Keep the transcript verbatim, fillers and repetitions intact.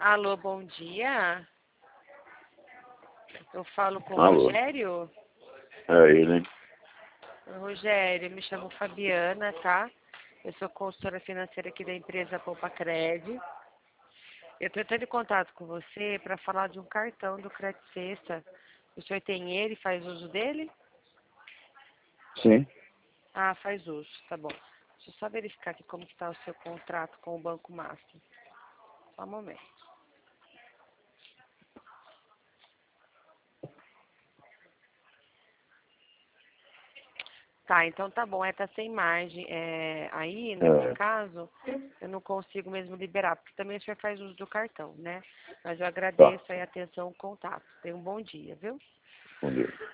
Alô, bom dia. Eu falo com o Alô. Rogério. É ele. Oi, Rogério, me chamo Fabiana, tá? Eu sou consultora financeira aqui da empresa Poupa Cred. Eu estou entrando em contato com você para falar de um cartão do Credit Sexta. O senhor tem ele, faz uso dele? Sim. Ah, faz uso, tá bom. Deixa eu só verificar aqui como está o seu contrato com o Banco Master. Só um momento. Tá, então tá bom, é tá sem margem. É, aí, nesse É. caso, eu não consigo mesmo liberar, porque também o senhor faz uso do cartão, né? Mas eu Tá. agradeço aí a atenção, o contato. Tenha um bom dia, viu? Bom dia.